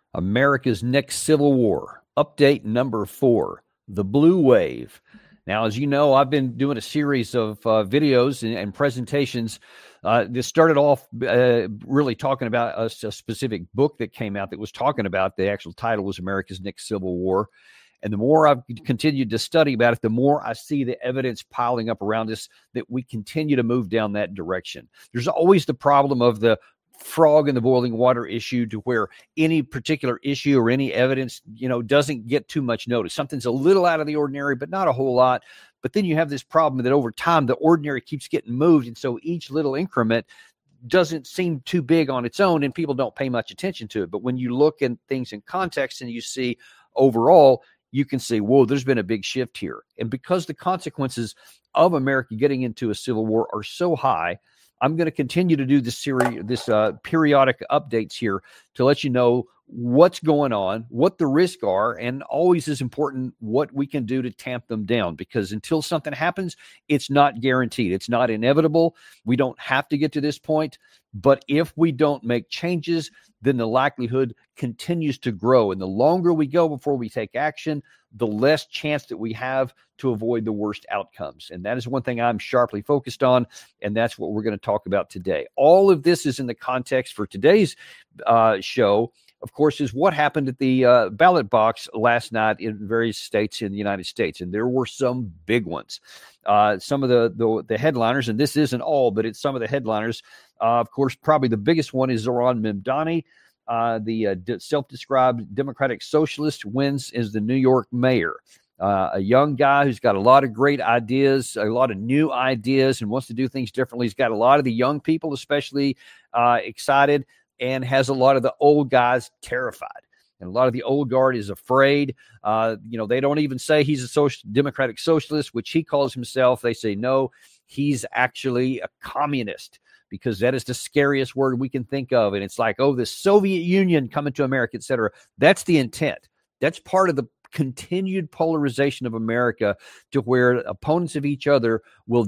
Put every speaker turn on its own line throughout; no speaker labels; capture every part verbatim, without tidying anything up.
America's Next Civil War, update number four, the Blue Wave. Now, as you know, I've been doing a series of uh, videos and, and presentations. Uh, this started off uh, really talking about a, a specific book that came out that was talking about, the actual title was America's Next Civil War. And the more I've continued to study about it, the more I see the evidence piling up around us that we continue to move down that direction. There's always the problem of the frog in the boiling water issue, to where any particular issue or any evidence, you know, doesn't get too much notice. Something's a little out of the ordinary, but not a whole lot. But then you have this problem that over time, the ordinary keeps getting moved. And so each little increment doesn't seem too big on its own, and people don't pay much attention to it. But when you look at things in context and you see overall, you can see, whoa, there's been a big shift here. And because the consequences of America getting into a civil war are so high, I'm going to continue to do this series, this uh, periodic updates here to let you know what's going on, what the risks are, and always is important what we can do to tamp them down, because until something happens, it's not guaranteed. It's not inevitable. We don't have to get to this point, but if we don't make changes, then the likelihood continues to grow. And the longer we go before we take action, the less chance that we have to avoid the worst outcomes. And that is one thing I'm sharply focused on, and that's what we're going to talk about today. All of this is in the context for today's uh, show, of course, is what happened at the uh, ballot box last night in various states in the United States. And there were some big ones. Uh, some of the, the the headliners, and this isn't all, but it's some of the headliners. Uh, of course, probably the biggest one is Zohran Mamdani. Uh, the uh, self-described Democratic Socialist wins as the New York mayor. Uh, a young guy who's got a lot of great ideas, a lot of new ideas, and wants to do things differently. He's got a lot of the young people especially uh, excited, and has a lot of the old guys terrified. And a lot of the old guard is afraid. Uh, you know, they don't even say he's a social, Democratic Socialist, which he calls himself. They say, no, he's actually a communist, because that is the scariest word we can think of. And it's like, oh, the Soviet Union coming to America, et cetera. That's the intent. That's part of the continued polarization of America, to where opponents of each other will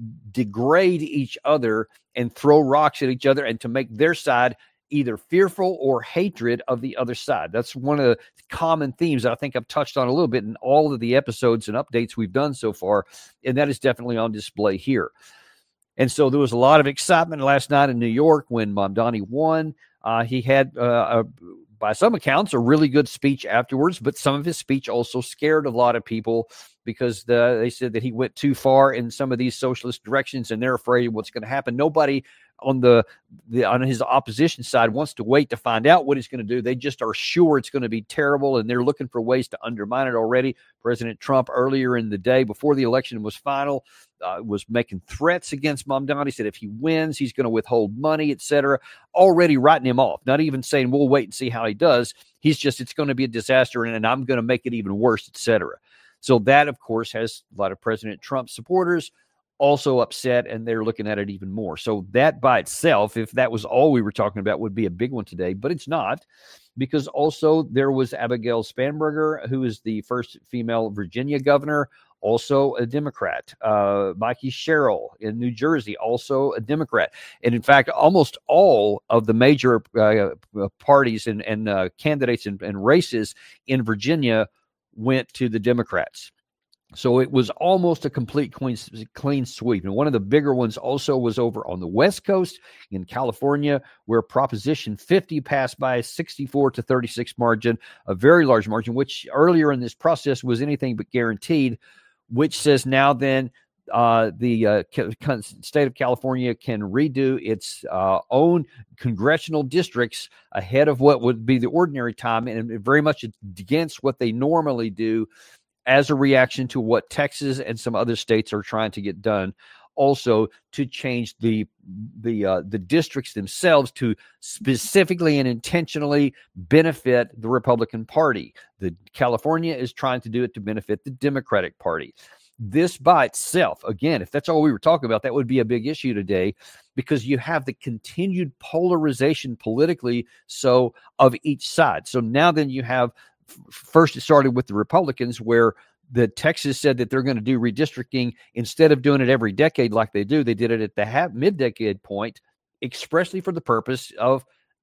degrade each other and throw rocks at each other, and to make their side either fearful or hatred of the other side. That's one of the common themes that I think I've touched on a little bit in all of the episodes and updates we've done so far, and that is definitely on display here. And so there was a lot of excitement last night in New York when Mamdani won. Uh, he had, uh, a, by some accounts, a really good speech afterwards, but some of his speech also scared a lot of people, because the, they said that he went too far in some of these socialist directions, and they're afraid of what's going to happen. Nobody on the, the on his opposition side wants to wait to find out what he's going to do. They just are sure it's going to be terrible, and they're looking for ways to undermine it already. President Trump, earlier in the day before the election was final, uh, was making threats against Mamdani. Said if he wins, he's going to withhold money, et cetera. Already writing him off. Not even saying we'll wait and see how he does. He's just, it's going to be a disaster, and, and I'm going to make it even worse, et cetera. So that, of course, has a lot of President Trump supporters also upset, and they're looking at it even more. So that by itself, if that was all we were talking about, would be a big one today, but it's not, because also there was Abigail Spanberger, who is the first female Virginia governor, also a Democrat. Uh, Mikey Sherrill in New Jersey, also a Democrat. And in fact, almost all of the major uh, parties and, and uh, candidates and, and races in Virginia went to the Democrats. So it was almost a complete clean, clean sweep. And one of the bigger ones also was over on the West Coast in California, where Proposition fifty passed by a sixty-four to thirty-six margin, a very large margin, which earlier in this process was anything but guaranteed, which says now then uh, the uh, state of California can redo its uh, own congressional districts ahead of what would be the ordinary time, and very much against what they normally do, as a reaction to what Texas and some other states are trying to get done, also to change the the uh, the districts themselves to specifically and intentionally benefit the Republican Party. The California is trying to do it to benefit the Democratic Party. This by itself, again, if that's all we were talking about, that would be a big issue today, because you have the continued polarization politically so of each side. So now then you have, first it started with the Republicans, where the Texas said that they're going to do redistricting instead of doing it every decade like they do. They did it at the half, mid-decade point, expressly for the purpose of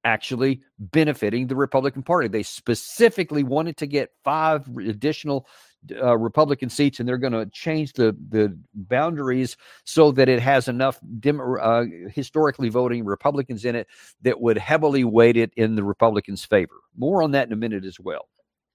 actually benefiting the Republican Party. They specifically wanted to get five additional uh, Republican seats, and they're going to change the, the boundaries so that it has enough dim, uh, historically voting Republicans in it that would heavily weight it in the Republicans' favor. More on that in a minute as well.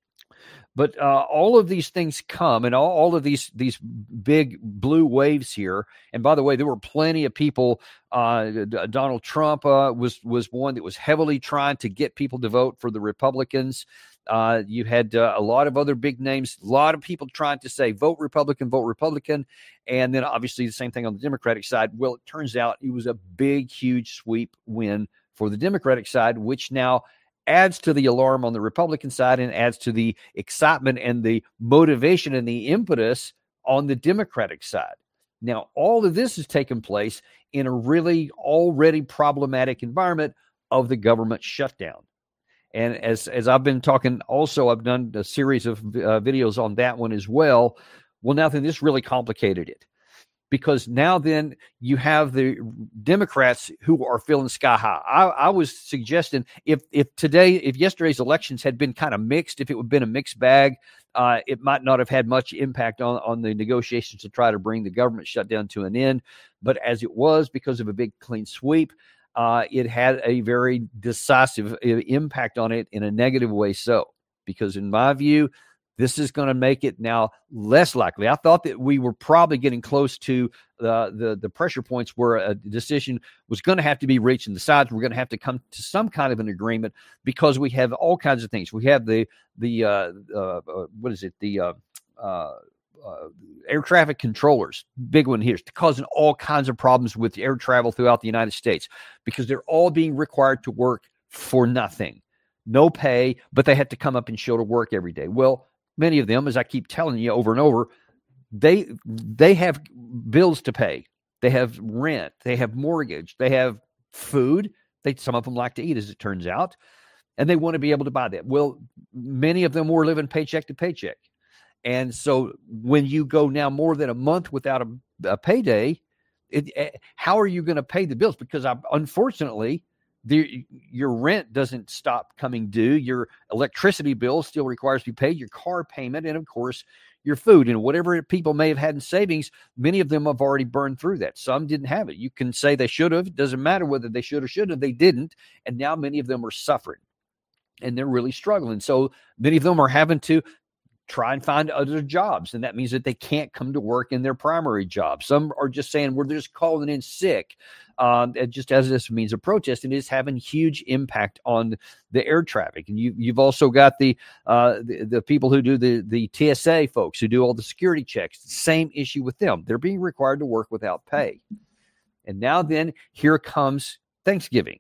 But uh, all of these things come, and all, all of these these big blue waves here. And by the way, there were plenty of people. Uh, Donald Trump uh, was was one that was heavily trying to get people to vote for the Republicans. Uh, you had uh, a lot of other big names, a lot of people trying to say vote Republican, vote Republican. And then obviously the same thing on the Democratic side. Well, it turns out it was a big, huge sweep win for the Democratic side, which now adds to the alarm on the Republican side and adds to the excitement and the motivation and the impetus on the Democratic side. Now, all of this has taken place in a really already problematic environment of the government shutdown. And as, as I've been talking, also, I've done a series of uh, videos on that one as well. Well, now then, this really complicated it. Because now then you have the Democrats who are feeling sky high. I, I was suggesting if if today, if yesterday's elections had been kind of mixed, if it would have been a mixed bag, uh, it might not have had much impact on, on the negotiations to try to bring the government shutdown to an end. But as it was, because of a big clean sweep, uh, it had a very decisive impact on it in a negative way. So, because in my view, this is going to make it now less likely. I thought that we were probably getting close to uh, the, the pressure points where a decision was going to have to be reached, and the sides were going to have to come to some kind of an agreement, because we have all kinds of things. We have the, the uh, uh, what is it, the uh, uh, uh, air traffic controllers, big one here, causing all kinds of problems with air travel throughout the United States, because they're all being required to work for nothing. No pay, but they have to come up and show to work every day. Well, many of them, as I keep telling you over and over, they they have bills to pay. They have rent. They have mortgage. They have food. They some of them like to eat, as it turns out, and they want to be able to buy that. Well, many of them were living paycheck to paycheck, and so when you go now more than a month without a, a payday, it, how are you going to pay the bills? Because I, unfortunately, The, your rent doesn't stop coming due. Your electricity bill still requires to be paid, your car payment, and of course, your food. And whatever people may have had in savings, many of them have already burned through that. Some didn't have it. You can say they should have. It doesn't matter whether they should or shouldn't have. They didn't. And now many of them are suffering, and they're really struggling. So many of them are having to try and find other jobs. And that means that they can't come to work in their primary job. Some are just saying, we're just calling in sick, um, just as this means of protest. And it is having huge impact on the air traffic. And you, you've also got the, uh, the the people who do the, the T S A folks who do all the security checks. Same issue with them. They're being required to work without pay. And now then, here comes Thanksgiving.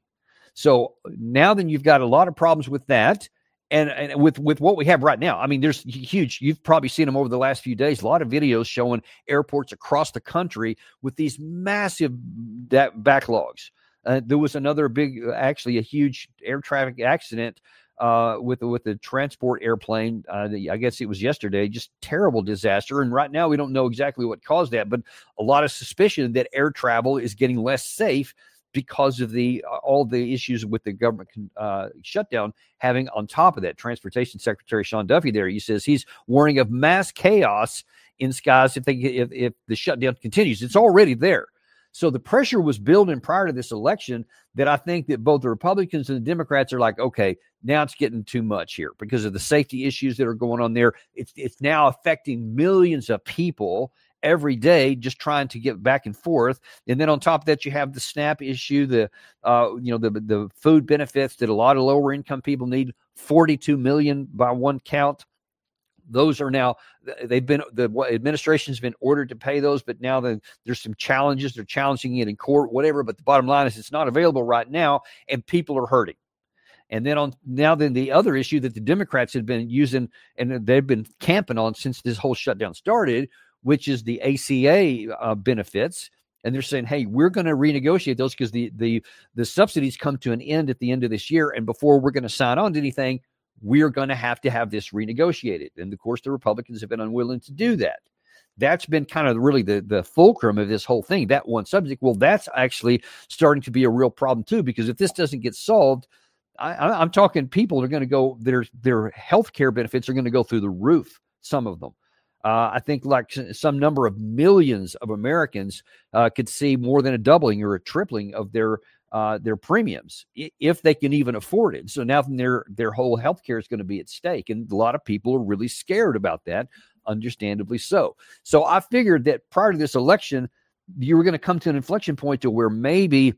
So now then you've got a lot of problems with that. And, and with, with what we have right now, I mean, there's huge, you've probably seen them over the last few days, a lot of videos showing airports across the country with these massive da- backlogs. Uh, there was another big, actually a huge air traffic accident uh, with, with the transport airplane. Uh, the, I guess it was yesterday, just terrible disaster. And right now we don't know exactly what caused that, but a lot of suspicion that air travel is getting less safe because of the uh, all the issues with the government uh, shutdown having on top of that. Transportation Secretary Sean Duffy there, he says he's warning of mass chaos in skies if they if, if the shutdown continues. It's already there. So the pressure was building prior to this election that I think that both the Republicans and the Democrats are like, okay, now it's getting too much here because of the safety issues that are going on there. It's it's now affecting millions of people every day, just trying to get back and forth. And then on top of that, you have the SNAP issue, the uh, you know the the food benefits that a lot of lower income people need, forty-two million by one count. Those are now, they've been, the administration's been ordered to pay those, but now the, there's some challenges. They're challenging it in court, whatever. But the bottom line is it's not available right now, and people are hurting. And then on now, then the other issue that the Democrats have been using and they've been camping on since this whole shutdown started, which is the A C A uh, benefits. And they're saying, hey, we're going to renegotiate those because the, the, the subsidies come to an end at the end of this year. And before we're going to sign on to anything, we're going to have to have this renegotiated. And of course, the Republicans have been unwilling to do that. That's been kind of really the, the fulcrum of this whole thing, that one subject. Well, that's actually starting to be a real problem too, because if this doesn't get solved, I, I'm talking people are going to go, their, their health care benefits are going to go through the roof, some of them. Uh, I think like some number of millions of Americans uh, could see more than a doubling or a tripling of their uh, their premiums if they can even afford it. So now their their whole health care is going to be at stake. And a lot of people are really scared about that, understandably so. So I figured that prior to this election, you were going to come to an inflection point to where maybe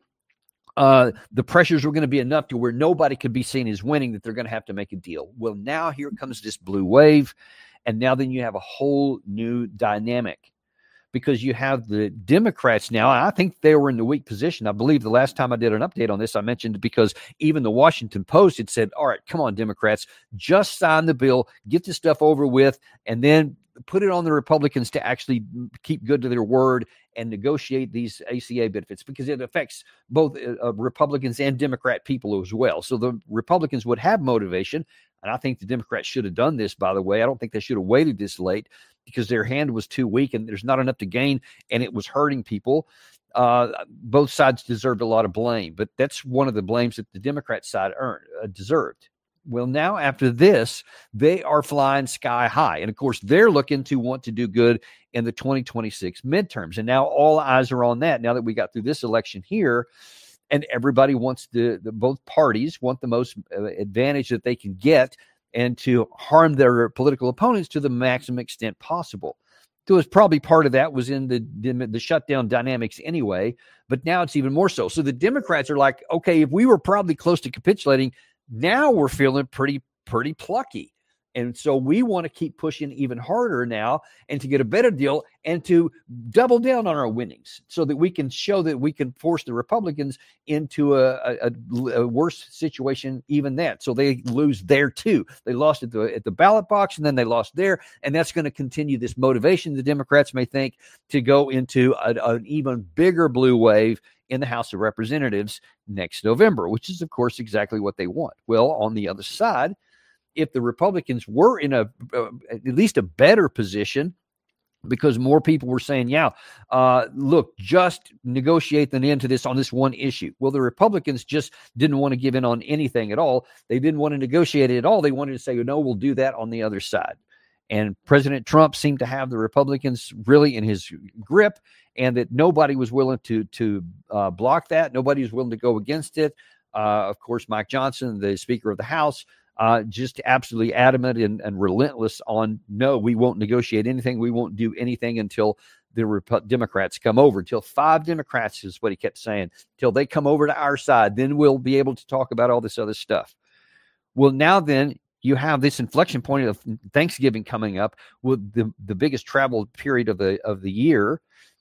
uh, the pressures were going to be enough to where nobody could be seen as winning, that they're going to have to make a deal. Well, now here comes this blue wave. And now then you have a whole new dynamic, because you have the Democrats now. And I think they were in the weak position. I believe the last time I did an update on this, I mentioned, because even the Washington Post had said, all right, come on, Democrats, just sign the bill, get this stuff over with, and then put it on the Republicans to actually keep good to their word and negotiate these A C A benefits, because it affects both uh, Republicans and Democrat people as well. So the Republicans would have motivation. And I think the Democrats should have done this, by the way. I don't think they should have waited this late, because their hand was too weak and there's not enough to gain, and it was hurting people. Uh, both sides deserved a lot of blame, but that's one of the blames that the Democrat side earned, uh, deserved. Well, now after this, they are flying sky high. And of course, they're looking to want to do good in the twenty twenty-six midterms. And now all eyes are on that. Now that we got through this election here, and everybody wants the, the both parties want the most advantage that they can get, and to harm their political opponents to the maximum extent possible. So it's probably part of that was in the, the the shutdown dynamics anyway, but now it's even more so. So the Democrats are like, okay, if we were probably close to capitulating, now we're feeling pretty pretty plucky. And so we want to keep pushing even harder now, and to get a better deal, and to double down on our winnings, so that we can show that we can force the Republicans into a, a, a worse situation even that. So they lose there too. They lost at the at the ballot box, and then they lost there. And that's going to continue this motivation, the Democrats may think, to go into a, an even bigger blue wave in the House of Representatives next November, which is, of course, exactly what they want. Well, on the other side, if the Republicans were in a uh, at least a better position, because more people were saying, yeah, uh, look, just negotiate an end to this on this one issue. Well, the Republicans just didn't want to give in on anything at all. They didn't want to negotiate it at all. They wanted to say, no, we'll do that on the other side. And President Trump seemed to have the Republicans really in his grip, and that nobody was willing to, to uh, block that. Nobody was willing to go against it. Uh, of course, Mike Johnson, the Speaker of the House, Uh, just absolutely adamant and, and relentless on, no, we won't negotiate anything. We won't do anything until the Rep- Democrats come over, until five Democrats is what he kept saying, till they come over to our side. Then we'll be able to talk about all this other stuff. Well, now then you have this inflection point of Thanksgiving coming up, with the, the biggest travel period of the, of the year.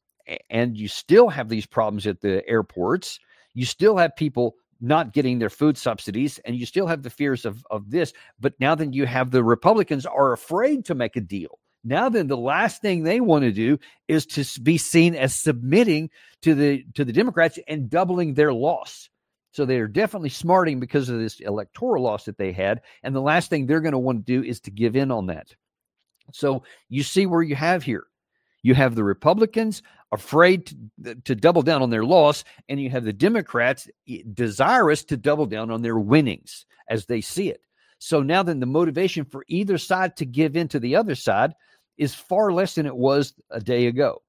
And you still have these problems at the airports. You still have people not getting their food subsidies, and you still have the fears of, of this. But now then you have the Republicans are afraid to make a deal. Now then the last thing they want to do is to be seen as submitting to the to the Democrats and doubling their loss. So they're definitely smarting because of this electoral loss that they had. And the last thing they're going to want to do is to give in on that. So you see where you have here. You have the Republicans afraid to, to double down on their loss, and you have the Democrats desirous to double down on their winnings as they see it. So now then the motivation for either side to give in to the other side is far less than it was a day ago.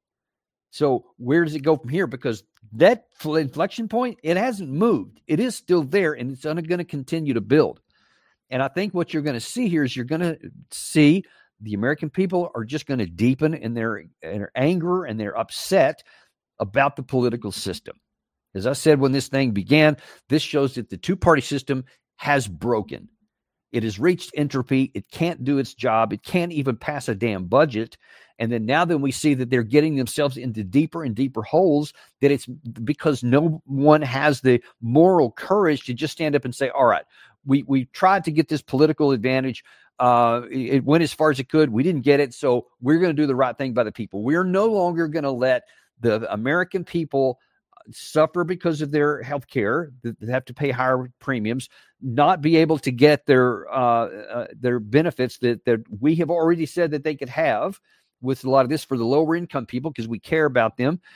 So where does it go from here? Because that inflection point, it hasn't moved. It is still there, and it's going to continue to build. And I think what you're going to see here is you're going to see the American people are just going to deepen in their, in their anger and their upset about the political system. As I said, when this thing began, this shows that the two-party system has broken. It has reached entropy. It can't do its job. It can't even pass a damn budget. And then now then we see that they're getting themselves into deeper and deeper holes, that it's because no one has the moral courage to just stand up and say, all right, we, we tried to get this political advantage. Uh, it went as far as it could. We didn't get it. So we're going to do the right thing by the people. We're no longer going to let the American people suffer because of their health care, they have to pay higher premiums, not be able to get their uh, uh, their benefits that, that we have already said that they could have with a lot of this for the lower income people, because we care about them.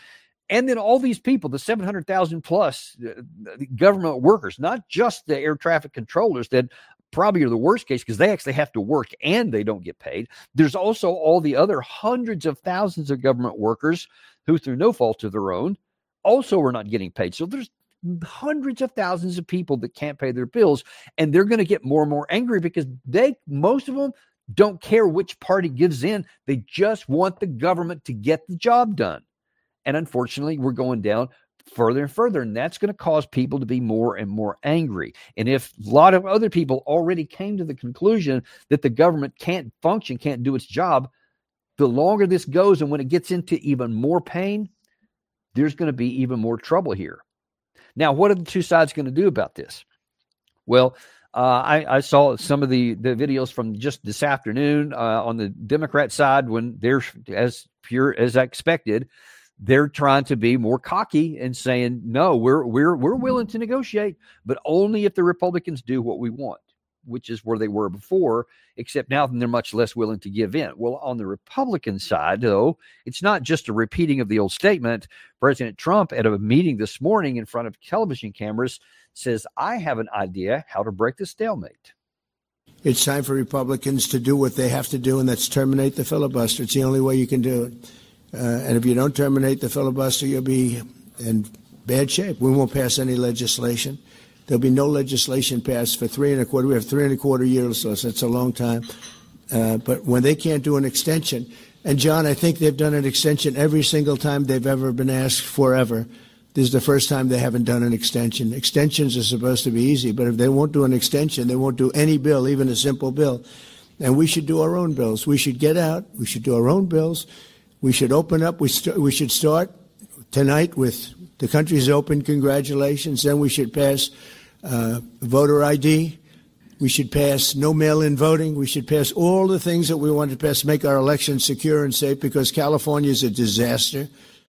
And then all these people, the seven hundred thousand plus uh, government workers, not just the air traffic controllers that probably are the worst case because they actually have to work and they don't get paid. There's also all the other hundreds of thousands of government workers who, through no fault of their own, also are not getting paid. So there's hundreds of thousands of people that can't pay their bills, and they're going to get more and more angry because they, most of them, don't care which party gives in. They just want the government to get the job done. And unfortunately, we're going down further and further, and that's going to cause people to be more and more angry. And if a lot of other people already came to the conclusion that the government can't function, can't do its job, the longer this goes and when it gets into even more pain, there's going to be even more trouble here. Now, what are the two sides going to do about this? Well, uh, I, I saw some of the, the videos from just this afternoon uh, on the Democrat side when they're as pure as I expected. They're trying to be more cocky and saying, no, we're we're we're willing to negotiate, but only if the Republicans do what we want, which is where they were before, except now they're much less willing to give in. Well, on the Republican side, though, it's not just a repeating of the old statement. President Trump, at a meeting this morning in front of television cameras, says, I have an idea how to break the stalemate.
It's time for Republicans to do what they have to do, and that's terminate the filibuster. It's the only way you can do it. Uh, and if you don't terminate the filibuster, you'll be in bad shape. We won't pass any legislation. There'll be no legislation passed for three and a quarter. We have three and a quarter years, so that's a long time. Uh, but when they can't do an extension, and John, I think they've done an extension every single time they've ever been asked forever. This is the first time they haven't done an extension. Extensions are supposed to be easy, but if they won't do an extension, they won't do any bill, even a simple bill. And we should do our own bills. We should get out. We should do our own bills. We should open up. We, st- we should start tonight with the country's open. Congratulations. Then we should pass uh, voter I D. We should pass no mail-in voting. We should pass all the things that we want to pass, make our elections secure and safe, because California is a disaster.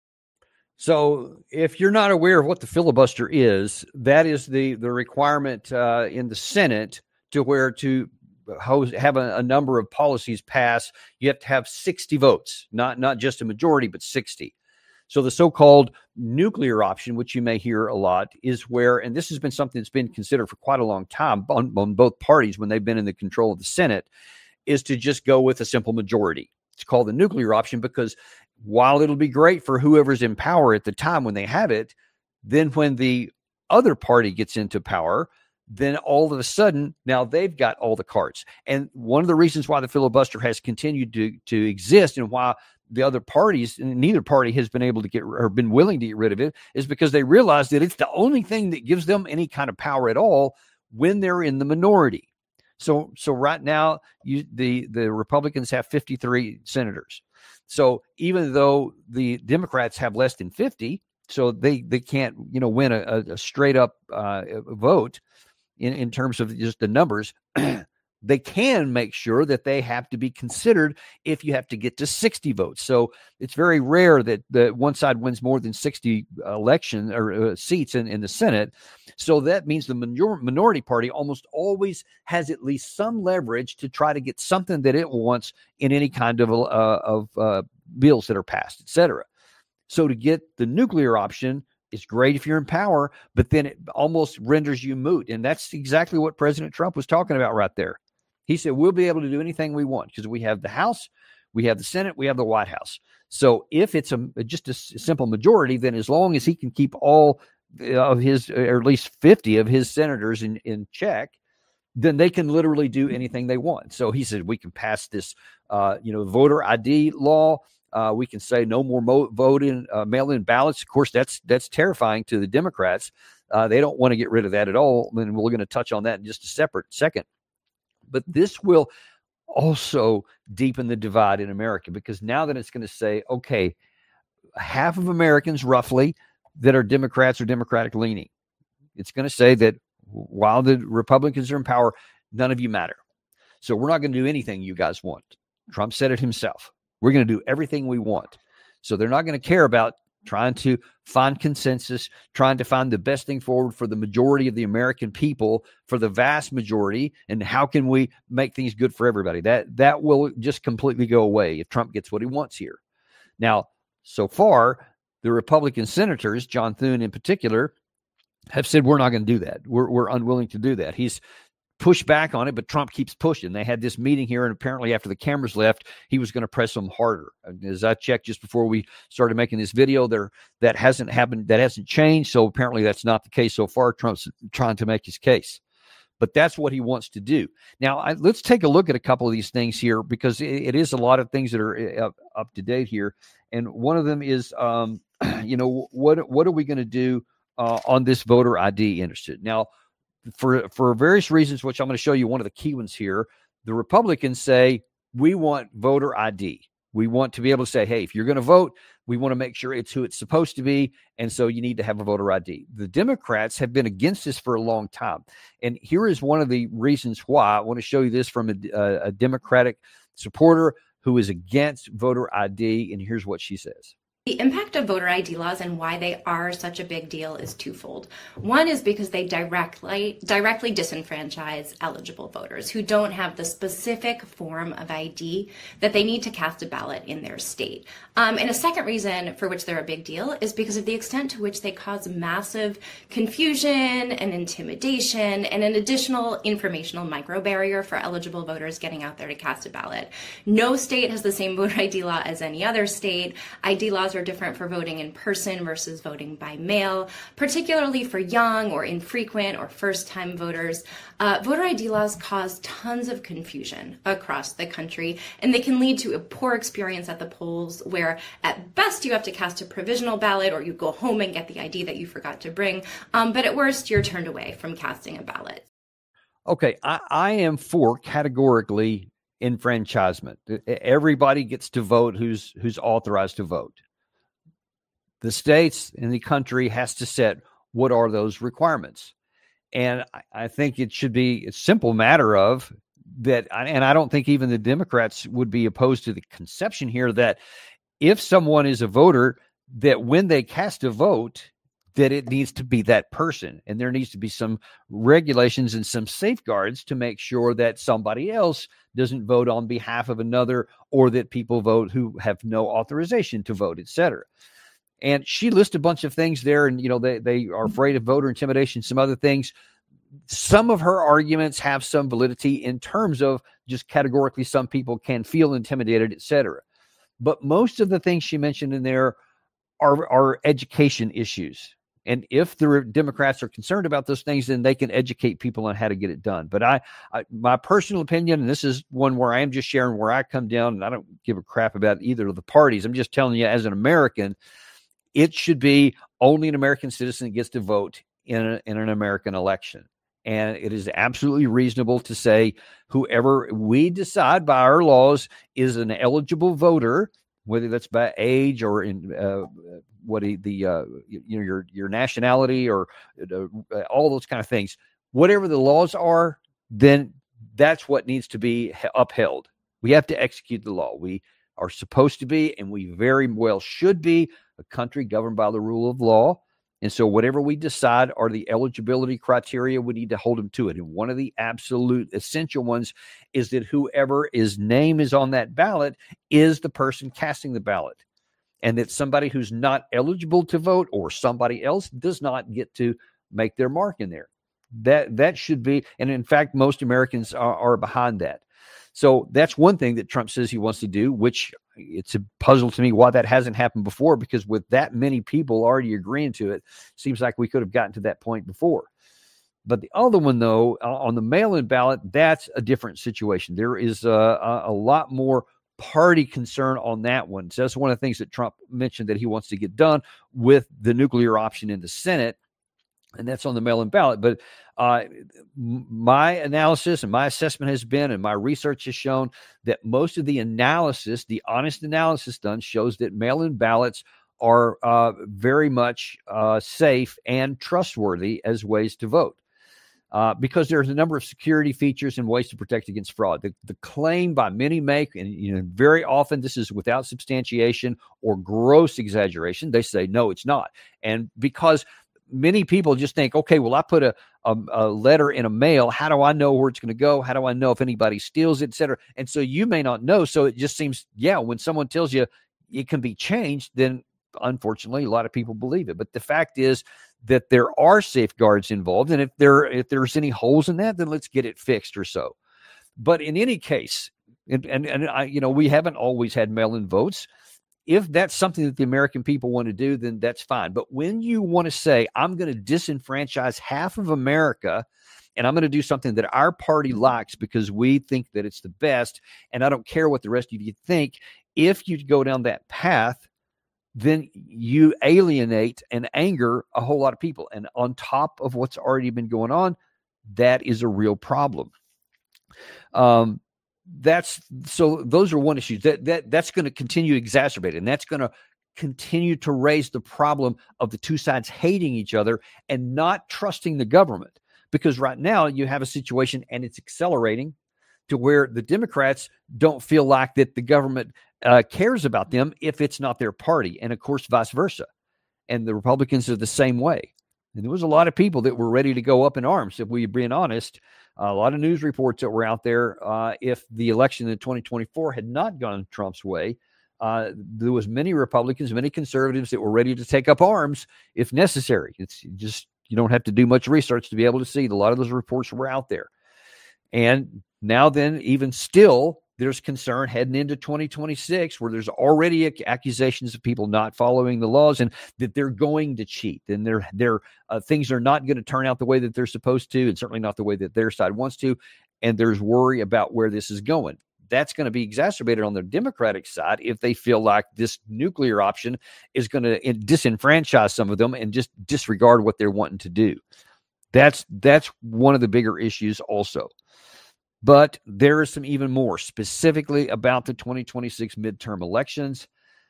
So if you're not aware of what the filibuster is, that is the, the requirement uh, in the Senate to where to have a, a number of policies pass, you have to have sixty votes, not, not just a majority, but sixty. So the so-called nuclear option, which you may hear a lot, is where, and this has been something that's been considered for quite a long time on, on both parties when they've been in the control of the Senate, is to just go with a simple majority. It's called the nuclear option because while it'll be great for whoever's in power at the time when they have it, then when the other party gets into power, then all of a sudden, now they've got all the cards. And one of the reasons why the filibuster has continued to, to exist and why the other parties, neither party has been able to get or been willing to get rid of it, is because they realize that it's the only thing that gives them any kind of power at all when they're in the minority. So, so right now, you, the, the Republicans have fifty-three senators. So even though the Democrats have less than fifty, so they, they can't, you know, win a, a straight up uh, vote in, in terms of just the numbers, they can make sure that they have to be considered if you have to get to sixty votes. So it's very rare that the one side wins more than sixty election or uh, seats in, in the Senate. So that means the minor, minority party almost always has at least some leverage to try to get something that it wants in any kind of, uh, of uh, bills that are passed, et cetera. So to get the nuclear option, it's great if you're in power, but then it almost renders you moot. And that's exactly what President Trump was talking about right there. He said, we'll be able to do anything we want because we have the House, we have the Senate, we have the White House. So if it's a just a simple majority, then as long as he can keep all of his, or at least fifty of his senators in, in check, then they can literally do anything they want. So he said, we can pass this, uh, you know, voter I D law. Uh, we can say no more mo- voting, uh, mail-in ballots. Of course, that's that's terrifying to the Democrats. Uh, they don't want to get rid of that at all. And we're going to touch on that in just a separate second. But this will also deepen the divide in America, because now that it's going to say, okay, half of Americans roughly that are Democrats or Democratic leaning, it's going to say that while the Republicans are in power, none of you matter. So we're not going to do anything you guys want. Trump said it himself. We're going to do everything we want. So they're not going to care about trying to find consensus, trying to find the best thing forward for the majority of the American people, for the vast majority, and how can we make things good for everybody. That that will just completely go away if Trump gets what he wants here. Now, so far, The Republican senators, John Thune in particular, have said, we're not going to do that. We're, we're unwilling to do that. He's pushed back on it, but Trump keeps pushing. They had this meeting here, and apparently after the cameras left, he was going to press them harder. As I checked just before we started making this video, there that hasn't happened, that hasn't changed. So apparently that's not the case so far. Trump's trying to make his case, but that's what he wants to do. Now, I, let's take a look at a couple of these things here, because it, it is a lot of things that are up, up to date here. And one of them is, um, you know, what what are we going to do uh, on this voter I D initiative? Now, For for various reasons, which I'm going to show you one of the key ones here, the Republicans say, we want voter I D. We want to be able to say, hey, if you're going to vote, we want to make sure it's who it's supposed to be, and so you need to have a voter I D. The Democrats have been against this for a long time, and here is one of the reasons why. I want to show you this from a, a, a Democratic supporter who is against voter I D, and here's what she says.
The impact of voter I D laws and why they are such a big deal is twofold. One is because they directly directly disenfranchise eligible voters who don't have the specific form of I D that they need to cast a ballot in their state. Um, and a second reason for which they're a big deal is because of the extent to which they cause massive confusion and intimidation and an additional informational micro barrier for eligible voters getting out there to cast a ballot. No state has the same voter I D law as any other state. I D laws are different for voting in person versus voting by mail, particularly for young or infrequent or first-time voters. Uh, voter I D laws cause tons of confusion across the country, and they can lead to a poor experience at the polls where at best you have to cast a provisional ballot or you go home and get the I D that you forgot to bring, um, but at worst you're turned away from casting a ballot.
Okay, I, I am for categorically enfranchisement. Everybody gets to vote who's who's authorized to vote. The states and the country has to set what are those requirements. And I think it should be a simple matter of that. And I don't think even the Democrats would be opposed to the conception here that if someone is a voter, that when they cast a vote, that it needs to be that person. And there needs to be some regulations and some safeguards to make sure that somebody else doesn't vote on behalf of another, or that people vote who have no authorization to vote, et cetera. And she lists a bunch of things there, and, you know, they, they are afraid of voter intimidation, some other things. Some of her arguments have some validity in terms of just categorically some people can feel intimidated, et cetera. But most of the things she mentioned in there are, are education issues. And if the Democrats are concerned about those things, then they can educate people on how to get it done. But I, I my personal opinion, and this is one where I am just sharing where I come down, and I don't give a crap about either of the parties. I'm just telling you, as an American, it should be only an American citizen gets to vote in, a, in an American election. And it is absolutely reasonable to say whoever we decide by our laws is an eligible voter, whether that's by age or in uh, what the uh, you know your your nationality or uh, all those kind of things, whatever the laws are, then that's what needs to be upheld. We have to execute the law. We are supposed to be, and we very well should be, a country governed by the rule of law. And so whatever we decide are the eligibility criteria, we need to hold them to it. And one of the absolute essential ones is that whoever his name is on that ballot is the person casting the ballot. And that somebody who's not eligible to vote or somebody else does not get to make their mark in there. That that should be, and in fact, most Americans are, are behind that. So that's one thing that Trump says he wants to do, which it's a puzzle to me why that hasn't happened before, because with that many people already agreeing to it, seems like we could have gotten to that point before. But the other one, though, on the mail-in ballot, that's a different situation. There is a, a, a lot more party concern on that one. So that's one of the things that Trump mentioned that he wants to get done with the nuclear option in the Senate, and that's on the mail-in ballot. But uh, my analysis and my assessment has been, and my research has shown, that most of the analysis, the honest analysis done, shows that mail-in ballots are uh, very much uh, safe and trustworthy as ways to vote. Uh, because there's a number of security features and ways to protect against fraud. The, the claim by many make, and you know, very often this is without substantiation or gross exaggeration, they say, no, it's not. And because many people just think, okay, well, I put a, a, a letter in a mail. How do I know where it's going to go? How do I know if anybody steals it, et cetera? And so you may not know. So it just seems, yeah, when someone tells you it can be changed, then unfortunately, a lot of people believe it. But the fact is that there are safeguards involved. And if there if there's any holes in that, then let's get it fixed or so. But in any case, and, and, and I, you know, we haven't always had mail-in votes. If that's something that the American people want to do, then that's fine. But when you want to say, I'm going to disenfranchise half of America, and I'm going to do something that our party likes because we think that it's the best, and I don't care what the rest of you think, if you go down that path, then you alienate and anger a whole lot of people. And on top of what's already been going on, that is a real problem. Um, that's so those are one issue that, that that's going to continue to exacerbate, and that's going to continue to raise the problem of the two sides hating each other and not trusting the government. Because right now you have a situation, and it's accelerating to where the Democrats don't feel like that the government uh, cares about them if it's not their party. And of course, vice versa. And the Republicans are the same way. And there was a lot of people that were ready to go up in arms. If we're being honest, a lot of news reports that were out there. Uh, if the election in twenty twenty-four had not gone Trump's way, uh, there was many Republicans, many conservatives that were ready to take up arms if necessary. It's just, you don't have to do much research to be able to see a lot of those reports were out there. And now then, even still, there's concern heading into twenty twenty-six where there's already accusations of people not following the laws and that they're going to cheat, and their their uh, things are not going to turn out the way that they're supposed to, and certainly not the way that their side wants to. And there's worry about where this is going. That's going to be exacerbated on the Democratic side if they feel like this nuclear option is going to disenfranchise some of them and just disregard what they're wanting to do. That's that's one of the bigger issues also. But there is some even more specifically about the twenty twenty-six midterm elections.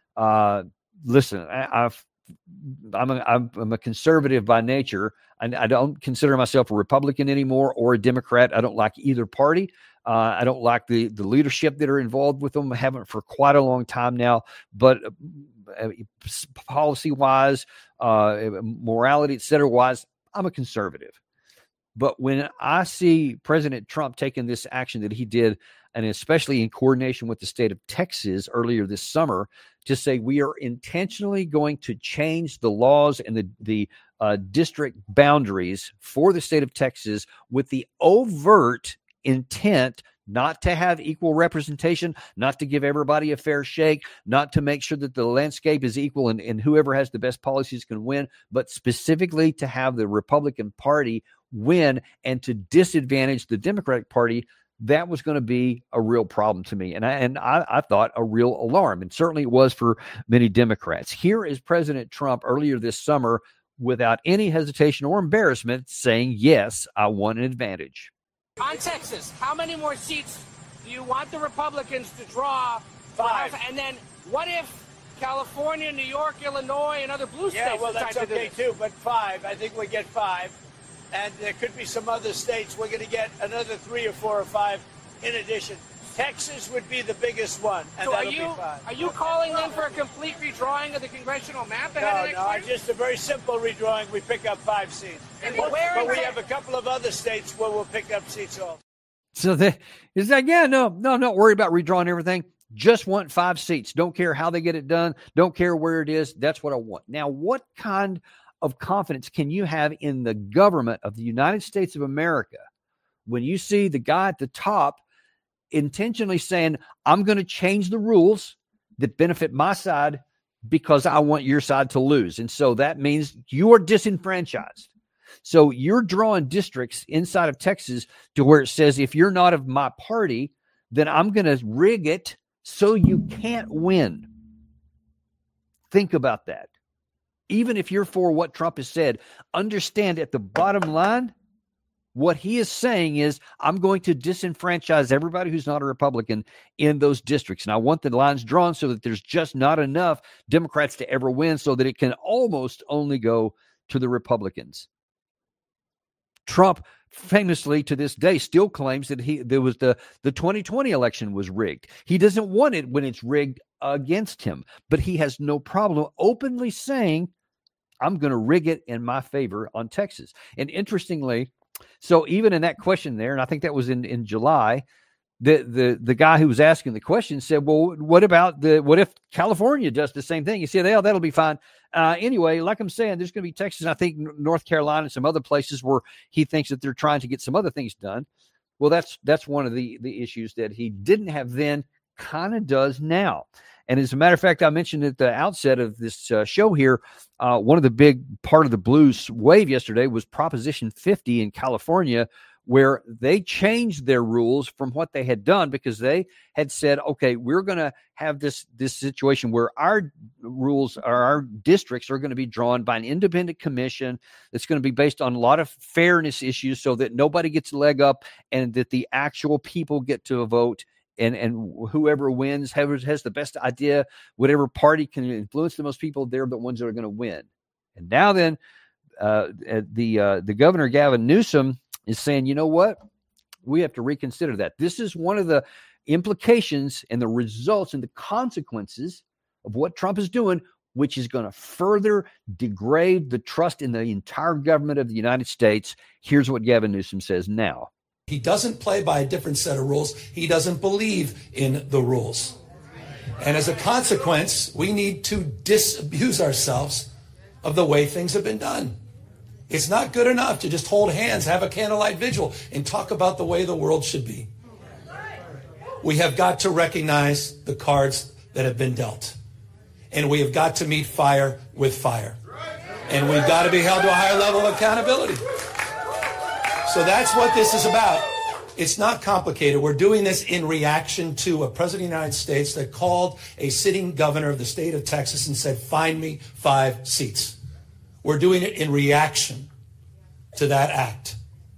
Uh, listen, I, I've, I'm, a, I'm a conservative by nature. I, I don't consider myself a Republican anymore or a Democrat. I don't like either party. Uh, I don't like the, the leadership that are involved with them. I haven't for quite a long time now. But uh, policy-wise, uh, morality, et cetera-wise, I'm a conservative. But when I see President Trump taking this action that he did, and especially in coordination with the state of Texas earlier this summer, to say we are intentionally going to change the laws and the, the uh, district boundaries for the state of Texas with the overt intent not to have equal representation, not to give everybody a fair shake, not to make sure that the landscape is equal and, and whoever has the best policies can win, but specifically to have the Republican Party win and to disadvantage the Democratic Party. That was going to be a real problem to me. And I, and I, I thought a real alarm, and certainly it was for many Democrats. Here is President Trump earlier this summer without any hesitation or embarrassment saying, yes, I want an advantage.
On Texas, how many more seats do you want the Republicans to draw?
Five.
And then what if California, New York, Illinois, and other blue
yeah,
states
well, that's
decide to
okay
do this?
too, but five. I think we get five. And there could be some other states. We're going to get another three or four or five in addition. Texas would be the biggest one, and
So are
that'll
you
be five.
are you calling then for a complete redrawing of the congressional map ahead
No,
of next
no,
year?
just a very simple redrawing. We pick up five seats.
And
But,
where
but
in
we
the-
have a couple of other states where we'll pick up seats also.
So that is like, yeah, no, no, I'm not worried about redrawing everything. Just want five seats. Don't care how they get it done. Don't care where it is. That's what I want. Now, what kind of confidence can you have in the government of the United States of America when you see the guy at the top intentionally saying, I'm going to change the rules that benefit my side because I want your side to lose? And so that means you are disenfranchised. So you're drawing districts inside of Texas to where it says, if you're not of my party, then I'm going to rig it so you can't win. Think about that. Even if you're for what Trump has said, understand at the bottom line, what he is saying is, I'm going to disenfranchise everybody who's not a Republican in those districts. And I want the lines drawn so that there's just not enough Democrats to ever win so that it can almost only go to the Republicans. Trump famously to this day still claims that he there was the, the twenty twenty election was rigged. He doesn't want it when it's rigged against him, but he has no problem openly saying, I'm going to rig it in my favor on Texas. And interestingly, so even in that question there, and I think that was in, in July, the the the guy who was asking the question said, well, what about the what if California does the same thing? He said, oh, that'll be fine. Uh, anyway, like I'm saying, there's going to be Texas, I think North Carolina, and some other places where he thinks that they're trying to get some other things done. Well, that's that's one of the the issues that he didn't have then, kind of does now. And as a matter of fact, I mentioned at the outset of this uh, show here, uh, one of the big part of the blues wave yesterday was Proposition fifty in California, where they changed their rules from what they had done because they had said, okay, we're going to have this, this situation where our rules or our districts are going to be drawn by an independent commission that's going to be based on a lot of fairness issues so that nobody gets a leg up and that the actual people get to vote. And, and whoever wins, whoever has the best idea, whatever party can influence the most people, they're the ones that are going to win. And now then, uh, the uh, the governor, Gavin Newsom, is saying, you know what? We have to reconsider that. This is one of the implications and the results and the consequences of what Trump is doing, which is going to further degrade the trust in the entire government of the United States. Here's what Gavin Newsom says now.
He doesn't play by a different set of rules. He doesn't believe in the rules. And as a consequence, we need to disabuse ourselves of the way things have been done. It's not good enough to just hold hands, have a candlelight vigil, and talk about the way the world should be. We have got to recognize the cards that have been dealt. And we have got to meet fire with fire. And we've got to be held to a higher level of accountability. So that's what this is about. It's not complicated. We're doing this in reaction to a president of the United States that called a sitting governor of the state of Texas and said, find me five seats. We're doing it in reaction to that act.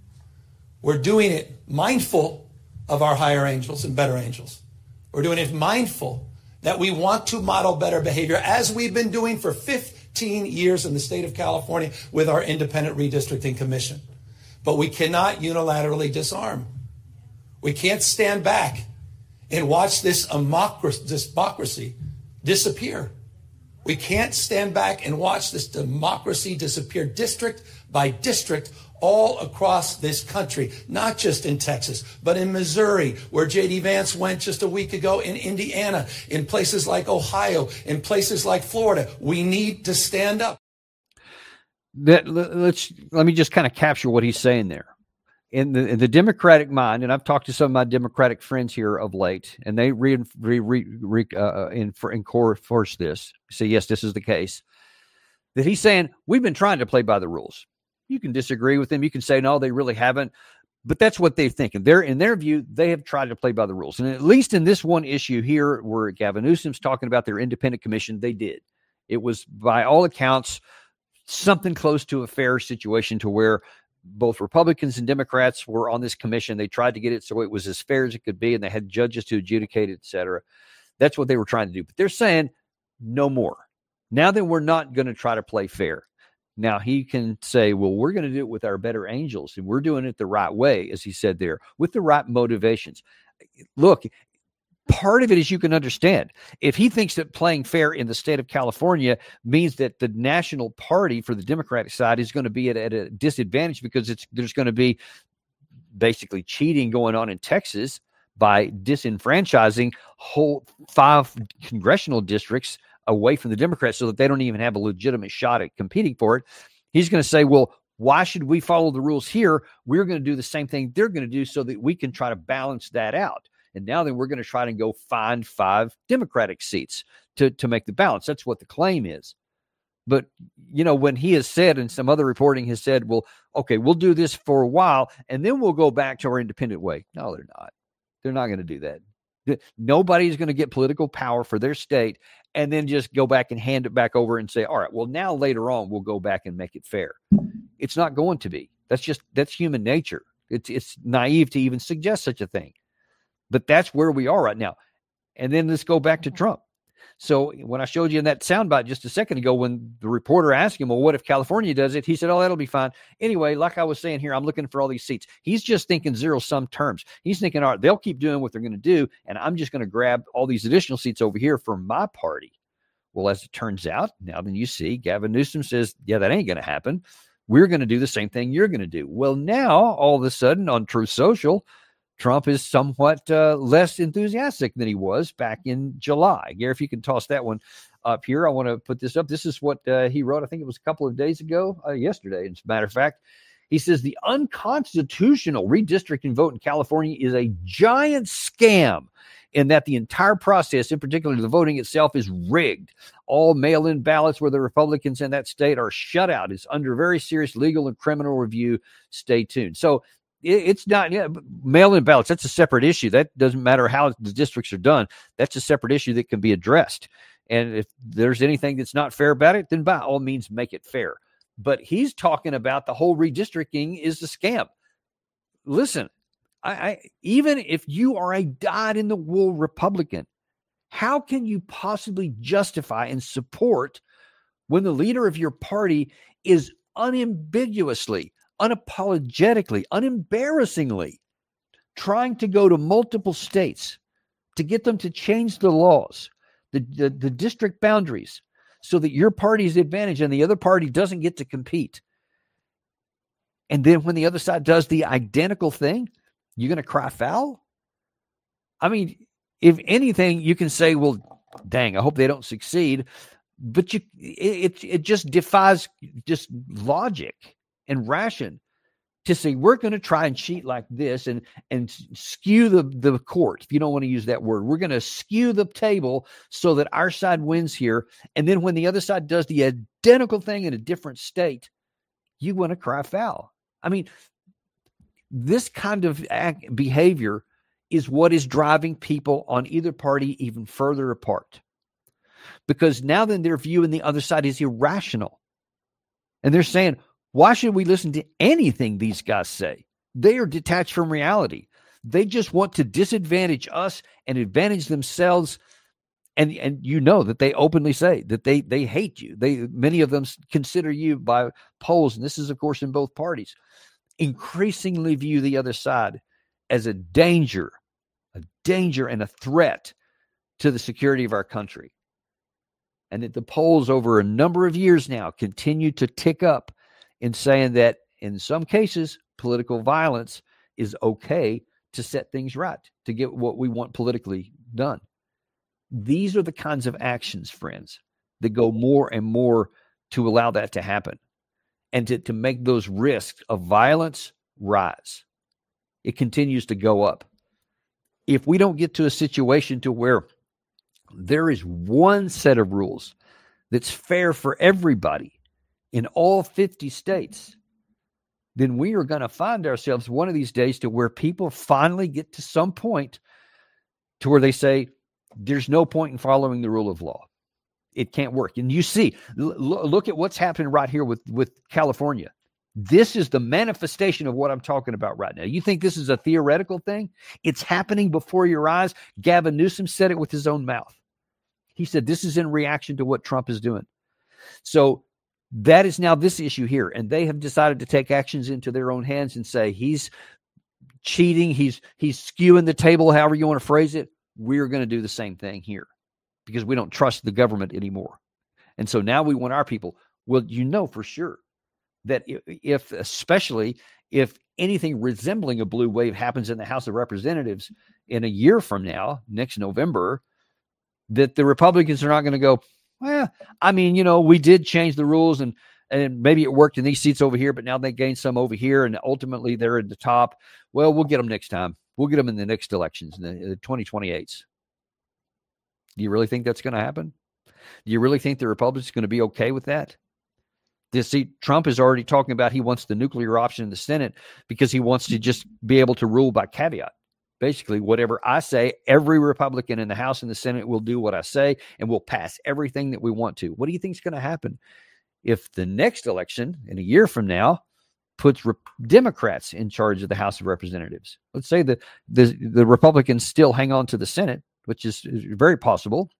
We're doing it mindful of our higher angels and better angels. We're doing it mindful that we want to model better behavior, as we've been doing for fifteen years in the state of California with our independent redistricting commission. But we cannot unilaterally disarm. We can't stand back and watch this democracy disappear. We can't stand back and watch this democracy disappear district by district all across this country, not just in Texas, but in Missouri, where J D Vance went just a week ago, in Indiana, in places like Ohio, in places like Florida. We need to stand up.
That, let's let me just kind of capture what he's saying there. In the in the Democratic mind, and I've talked to some of my Democratic friends here of late, and they re, re, re, re uh, in, for, enforce this. Say yes, this is the case. That he's saying we've been trying to play by the rules. You can disagree with them. You can say no, they really haven't. But that's what they're thinking. They're in their view, they have tried to play by the rules, and at least in this one issue here, where Gavin Newsom's talking about their independent commission, they did. It was, by all accounts, something close to a fair situation to where both Republicans and Democrats were on this commission. They tried to get it so it was as fair as it could be, and they had judges to adjudicate it, et cetera. That's what they were trying to do. But they're saying no more. Now that we're not going to try to play fair. Now he can say, well, we're going to do it with our better angels, and we're doing it the right way, as he said there, with the right motivations. Look, part of it is you can understand. If he thinks that playing fair in the state of California means that the national party for the Democratic side is going to be at, at a disadvantage because it's there's going to be basically cheating going on in Texas by disenfranchising whole five congressional districts away from the Democrats so that they don't even have a legitimate shot at competing for it. He's going to say, well, why should we follow the rules here? We're going to do the same thing they're going to do so that we can try to balance that out. And now then we're going to try to go find five Democratic seats to, to make the balance. That's what the claim is. But, you know, when he has said, and some other reporting has said, well, okay, we'll do this for a while, and then we'll go back to our independent way. No, they're not. They're not going to do that. Nobody's going to get political power for their state and then just go back and hand it back over and say, all right, well, now later on, we'll go back and make it fair. It's not going to be. That's just, that's human nature. It's, it's naive to even suggest such a thing. But that's where we are right now. And then let's go back to Trump. So when I showed you in that soundbite just a second ago, when the reporter asked him, well, what if California does it? He said, oh, that'll be fine. Anyway, like I was saying here, I'm looking for all these seats. He's just thinking zero-sum terms. He's thinking, all right, they'll keep doing what they're going to do, and I'm just going to grab all these additional seats over here for my party. Well, as it turns out, now then you see Gavin Newsom says, yeah, that ain't going to happen. We're going to do the same thing you're going to do. Well, now, all of a sudden, on Truth Social, Trump is somewhat uh, less enthusiastic than he was back in July. Gary, if you can toss that one up here, I want to put this up. This is what uh, he wrote. I think it was a couple of days ago, uh, yesterday, as a matter of fact. He says the unconstitutional redistricting vote in California is a giant scam, in that the entire process, in particular the voting itself, is rigged. All mail-in ballots where the Republicans in that state are shut out. It's under very serious legal and criminal review. Stay tuned. So it, it's not yeah, mail-in ballots. That's a separate issue. That doesn't matter how the districts are done. That's a separate issue that can be addressed. And if there's anything that's not fair about it, then by all means make it fair. But he's talking about the whole redistricting is a scam. Listen, I, I, even if you are a dyed-in-the-wool Republican, how can you possibly justify and support when the leader of your party is unambiguously, unapologetically, unembarrassingly trying to go to multiple states to get them to change the laws, the, the, the district boundaries, so that your party's advantage and the other party doesn't get to compete? And then when the other side does the identical thing, you're going to cry foul? I mean, if anything, you can say, well, dang, I hope they don't succeed. But you, it, it just defies just logic and ration to say, we're going to try and cheat like this and, and skew the, the court, if you don't want to use that word. We're going to skew the table so that our side wins here. And then when the other side does the identical thing in a different state, you want to cry foul. I mean, this kind of act, behavior is what is driving people on either party even further apart. Because now then they're viewing the other side as irrational. And they're saying, why should we listen to anything these guys say? They are detached from reality. They just want to disadvantage us and advantage themselves. And, and you know that they openly say that they, they hate you. They, many of them consider you by polls, and this is, of course, in both parties, increasingly view the other side as a danger, a danger and a threat to the security of our country. And that the polls over a number of years now continue to tick up in saying that in some cases, political violence is okay to set things right, to get what we want politically done. These are the kinds of actions, friends, that go more and more to allow that to happen. And to, to make those risks of violence rise. It continues to go up. If we don't get to a situation to where there is one set of rules that's fair for everybody in all fifty states, then we are going to find ourselves one of these days to where people finally get to some point to where they say, there's no point in following the rule of law. It can't work. And you see, l- look at what's happening right here with, with California. This is the manifestation of what I'm talking about right now. You think this is a theoretical thing? It's happening before your eyes. Gavin Newsom said it with his own mouth. He said this is in reaction to what Trump is doing. So that is now this issue here. And they have decided to take actions into their own hands and say he's cheating. He's, he's skewing the table, however you want to phrase it. We're going to do the same thing here, because we don't trust the government anymore. And so now we want our people. Well, you know for sure that if, especially if anything resembling a blue wave happens in the House of Representatives in a year from now, next November, that the Republicans are not going to go, well, I mean, you know, we did change the rules and, and maybe it worked in these seats over here, but now they gained some over here and ultimately they're at the top. Well, we'll get them next time. We'll get them in the next elections, in the, the twenty twenty-eights. Do you really think that's going to happen? Do you really think the Republicans are going to be okay with that? You see, Trump is already talking about he wants the nuclear option in the Senate because he wants to just be able to rule by caveat. Basically, whatever I say, every Republican in the House and the Senate will do what I say, and we'll pass everything that we want to. What do you think is going to happen if the next election in a year from now puts Re- Democrats in charge of the House of Representatives? Let's say that the, the Republicans still hang on to the Senate, which is, is very possible.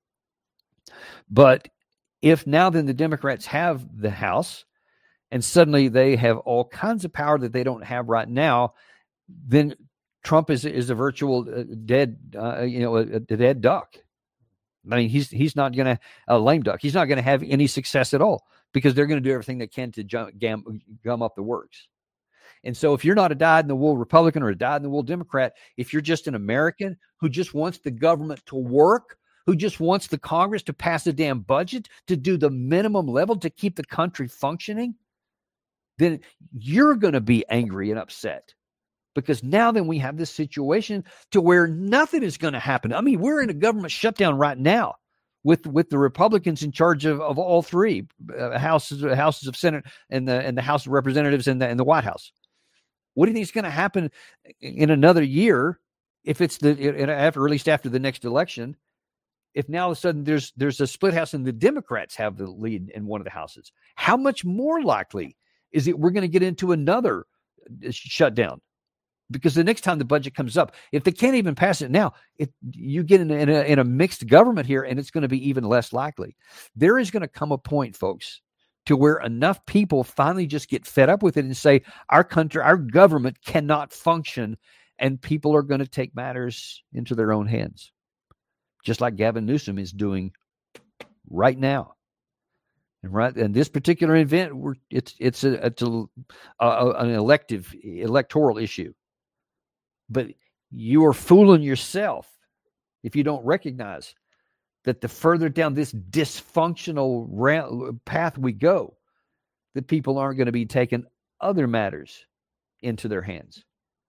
But if now then the Democrats have the House and suddenly they have all kinds of power that they don't have right now, then Trump is is a virtual uh, dead, uh, you know, a, a dead duck. I mean, he's he's not going to a lame duck. He's not going to have any success at all because they're going to do everything they can to jump, gam, gum up the works. And so if you're not a dyed-in-the-wool Republican or a dyed-in-the-wool Democrat, if you're just an American who just wants the government to work, who just wants the Congress to pass a damn budget to do the minimum level to keep the country functioning, then you're going to be angry and upset. Because now then we have this situation to where nothing is going to happen. I mean, we're in a government shutdown right now with, with the Republicans in charge of, of all three uh, houses, houses of Senate and the and the House of Representatives and the, and the White House. What do you think is going to happen in another year if it's the after, or at least after the next election? If now all of a sudden there's there's a split house and the Democrats have the lead in one of the houses, how much more likely is it we're going to get into another shutdown? Because the next time the budget comes up, if they can't even pass it now, it, you get in a, in, a, in a mixed government here, and it's going to be even less likely. There is going to come a point, folks, to where enough people finally just get fed up with it and say, our country, our government cannot function, and people are going to take matters into their own hands, just like Gavin Newsom is doing right now. And right, and this particular event, we're, it's it's a, it's a, a, an elective electoral issue. But you are fooling yourself if you don't recognize that the further down this dysfunctional ra- path we go, that people aren't going to be taking other matters into their hands.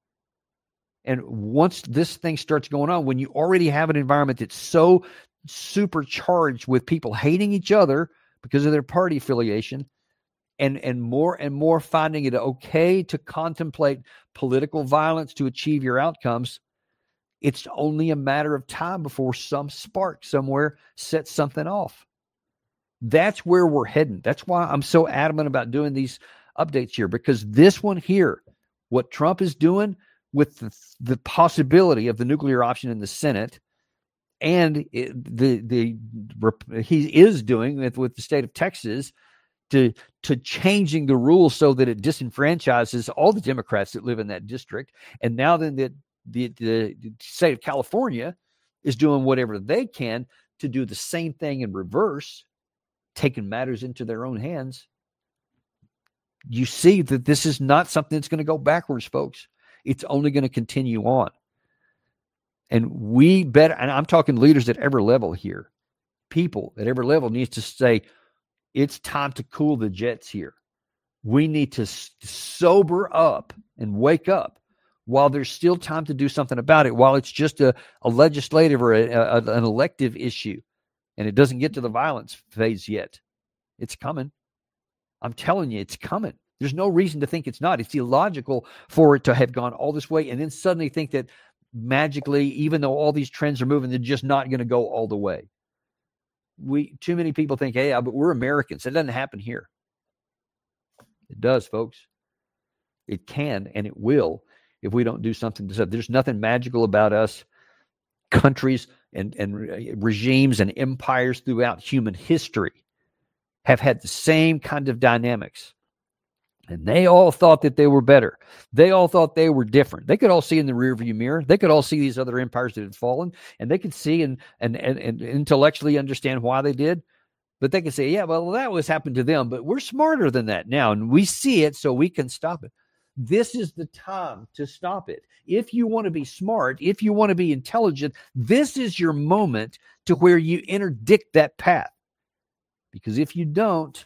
And once this thing starts going on, when you already have an environment that's so supercharged with people hating each other because of their party affiliation, and and more and more finding it okay to contemplate political violence to achieve your outcomes, it's only a matter of time before some spark somewhere sets something off. That's where we're heading. That's why I'm so adamant about doing these updates here, because this one here, what Trump is doing with the, the possibility of the nuclear option in the Senate, and it, the the he is doing with, with the state of Texas, to to changing the rules so that it disenfranchises all the Democrats that live in that district. And now then the, the, the state of California is doing whatever they can to do the same thing in reverse, taking matters into their own hands. You see that this is not something that's going to go backwards, folks. It's only going to continue on. And we better, and I'm talking leaders at every level here, people at every level needs to say, it's time to cool the jets here. We need to sober up and wake up while there's still time to do something about it, while it's just a, a legislative or a, a, an elective issue, and it doesn't get to the violence phase yet. It's coming. I'm telling you, it's coming. There's no reason to think it's not. It's illogical for it to have gone all this way and then suddenly think that magically, even though all these trends are moving, they're just not going to go all the way. We too many people think, hey, but we're Americans. It doesn't happen here. It does, folks. It can and it will if we don't do something to stuff. There's nothing magical about us. Countries and, and regimes and empires throughout human history have had the same kind of dynamics. And they all thought that they were better. They all thought they were different. They could all see in the rearview mirror. They could all see these other empires that had fallen, and they could see and, and, and, and intellectually understand why they did. But they could say, yeah, well, that was happened to them, but we're smarter than that now, and we see it, so we can stop it. This is the time to stop it. If you want to be smart, if you want to be intelligent, this is your moment to where you interdict that path. Because if you don't,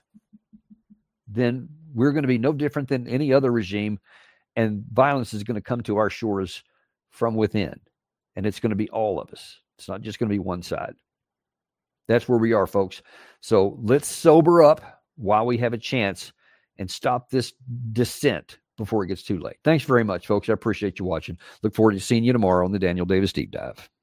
then we're going to be no different than any other regime, and violence is going to come to our shores from within, and it's going to be all of us. It's not just going to be one side. That's where we are, folks. So let's sober up while we have a chance and stop this descent before it gets too late. Thanks very much, folks. I appreciate you watching. Look forward to seeing you tomorrow on the Daniel Davis Deep Dive.